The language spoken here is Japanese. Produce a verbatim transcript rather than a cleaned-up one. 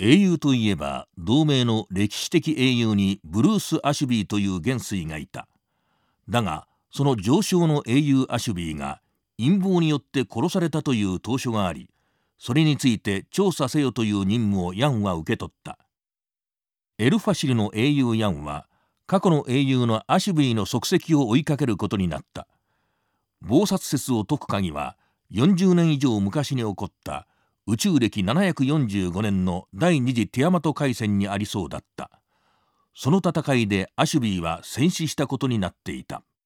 英雄といえば、同盟の歴史的英雄にブルース・アシュビーという元帥がいた。だが、その常勝の英雄アシュビーが陰謀によって殺されたという投書があり、それについて調査せよという任務をヤンは受け取った。エルファシルの英雄ヤンは、過去の英雄のアシュビーの足跡を追いかけることになった。謀殺説を解く鍵は、よんじゅうねん以上昔に起こった宇宙歴ななひゃくよんじゅうごねんの第二次ティアマト海戦にありそうだった。その戦いでアシュビーは戦死したことになっていた。